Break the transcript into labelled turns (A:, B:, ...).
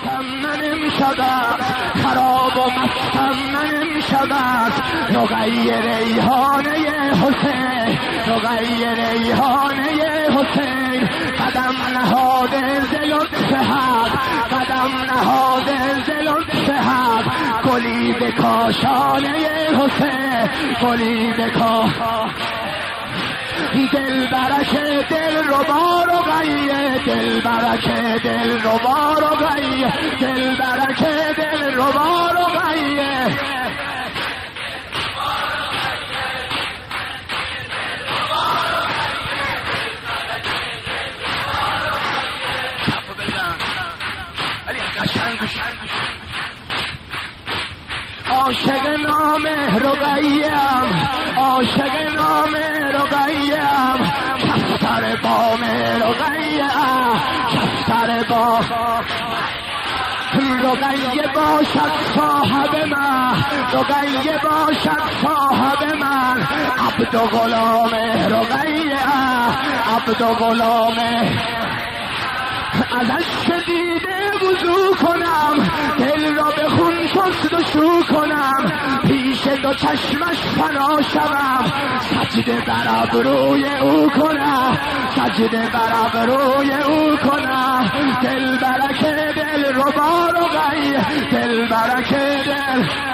A: مستم من امشب خراب و مستم من امشب رقیه ریحانه حسین رقیه ریحانه حسین قدم نهاده ز لطف حق قدم نهاده ز لطف حق گلی به کاشانه حسین گلی به دل برکه دل ربا رقیه دل برکه دل ربا رقیه دل برکه دل ربا رقیه عاشق نام رقیه‌ام عاشق نام رقیه‌ام کفتر بام رقیه‌ام کفتر بام رقیه باشد صاحب من رقیه باشد صاحب من عبد و غلام رقیه‌ام عبد و غلام ازش دیده وضو کنم دل را به خون شست و شو کنم پیش دو چشمش فنا شوم سجده بر ابروی او کنم سجده بر ابروی او کنم دل برکه دل ربا رقیه دل برکه دل